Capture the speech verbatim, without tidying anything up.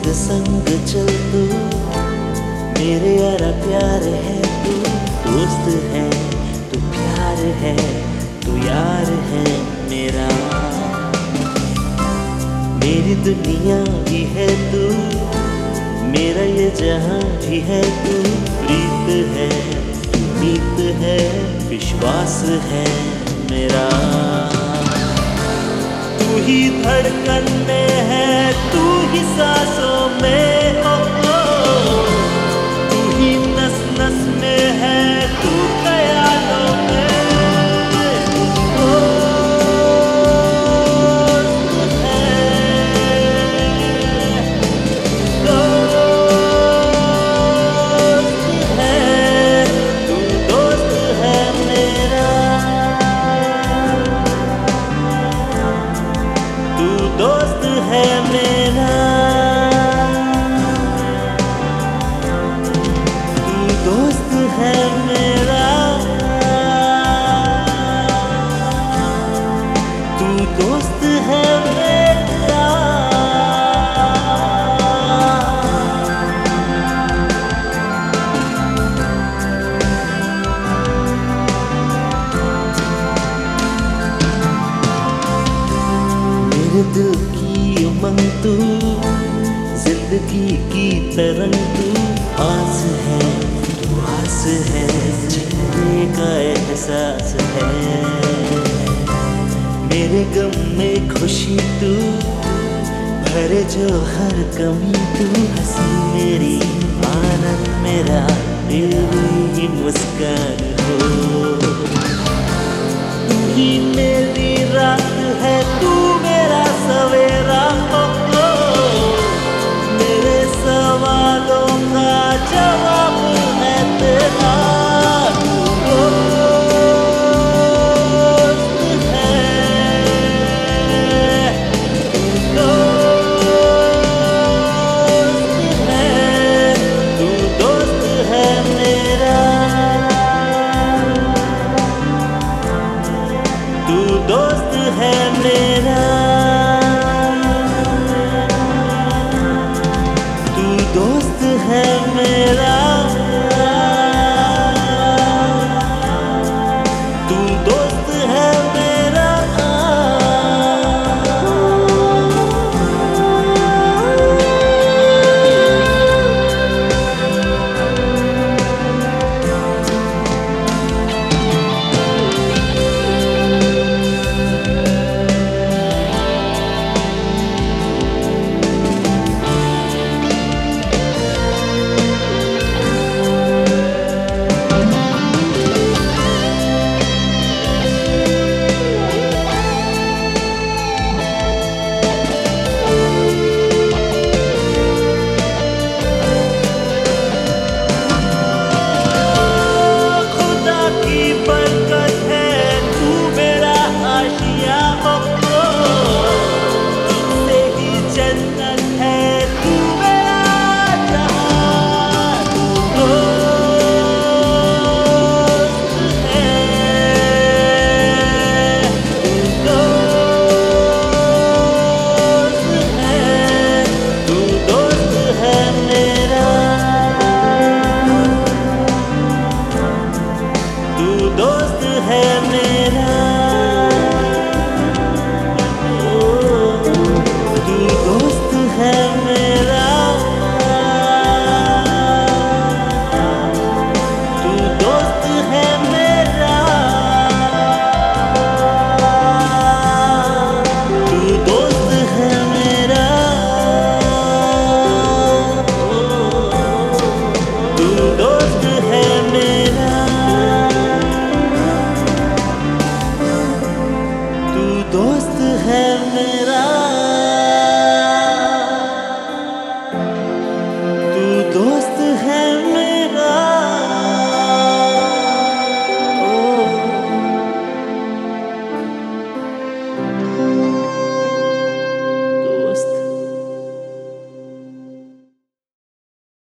संग संग चल तू, मेरे यारा प्यार है तू, दोस्त है तू, प्यार है तू, यार है मेरा। मेरी दुनिया भी है तू, मेरा ये जहां भी है तू, प्रीत है तू, मीत है, विश्वास है मेरा। तू ही धड़कन में है, तू ही सांसों में, ओ, ओ, तू ही नस नस में है, तू ख्यालों में, दोस्त है, दोस्त है, तू दोस्त है मेरा, तू दोस्त है मेरा, तू दोस्त है मेरा, तू दोस्त है मेरा। मेरे दिल की उमंग तू, जिंदगी की तरंग तू, आस है तू, आस है, जीने का एहसास है। मेरे गम में खुशी तू, भरे जो हर कमी तू, हंसी मेरी आनंद मेरा, तेरी मुस्कान हो। तू ही मेरी रात है, तू मेरा सवेरा हो, हो। मेरे सवालों का जवाब है तेरा, तू दोस्त है, तू दोस्त है, तू दोस्त है मेरा, तू दोस्त है मेरा, तू दोस्त है मेरा, तू दोस्त है मेरा। खुदा की बरकत है, तू मेरा आशिया हो, तुझसे ही जन्नत है, तू मेरा जहां, तू दोस्त है, तू दोस्त है, तू दोस्त है मेरा, तू दोस्त है मेरा, ओ, तू दोस्त है मेरा, तू दोस्त है मेरा, तू दोस्त है मेरा, ओ, तू दोस्त है मेरा, तू दोस्त है मेरा।